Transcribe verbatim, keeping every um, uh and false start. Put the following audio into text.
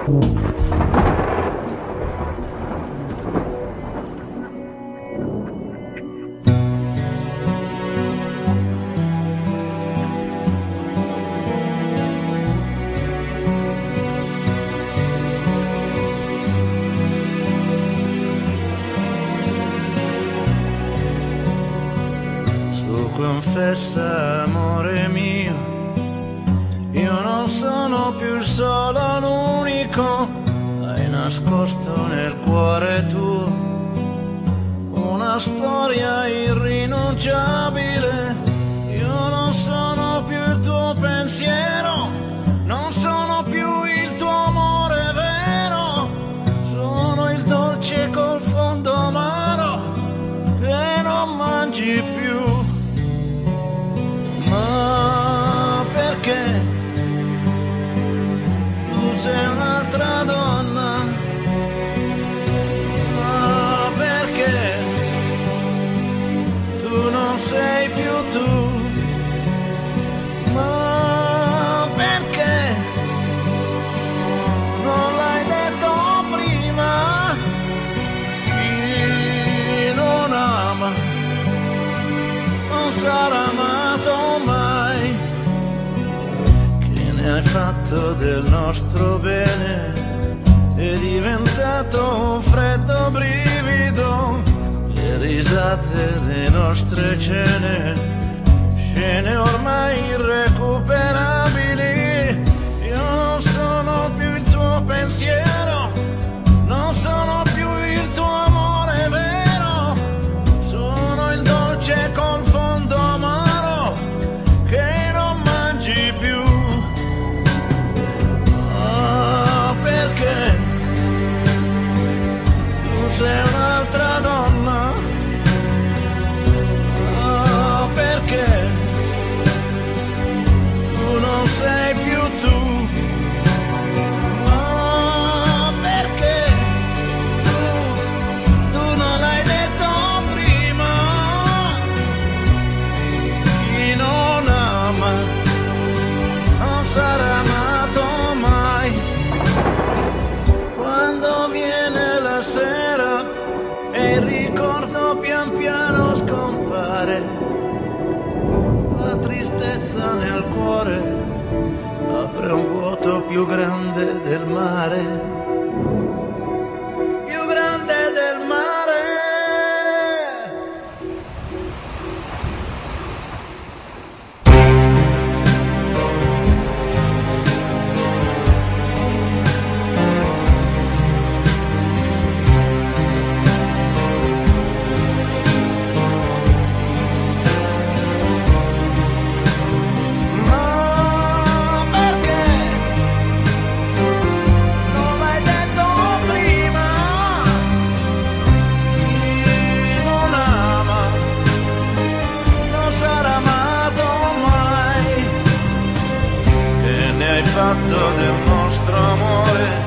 Confessa, amore mio, io non sono più il solo, l'unico. Hai nascosto nel cuore tuo una storia irrinunciabile. Io non sono più il tuo pensiero, non sono più il tuo amore vero. Sono il dolce col fondo amaro che non mangi più. Ma perché tu sei un'altra donna? Ma perché tu non sei più tu? Ma perché non l'hai detto prima? Chi non ama non sarà amato mai. Che ne hai fatto del nostro bene? È diventato un freddo brivido. Le risate, le nostre cene, scene ormai irrecuperabili. Io non sono più il tuo pensiero, non sono più il tuo amore vero. Sono il dolce col fondo amaro che non mangi più. Ah, perché tu sei un'altra donna? Ah, perché tu non sei più tu? Ah, perché tu, tu non l'hai detto prima? Chi non ama non sarà amato mai. Quando viene la sera e il ricordo pian piano scompare, la tristezza nel cuore apre un vuoto più grande del mare, più grande del mare. Fatto del nostro amore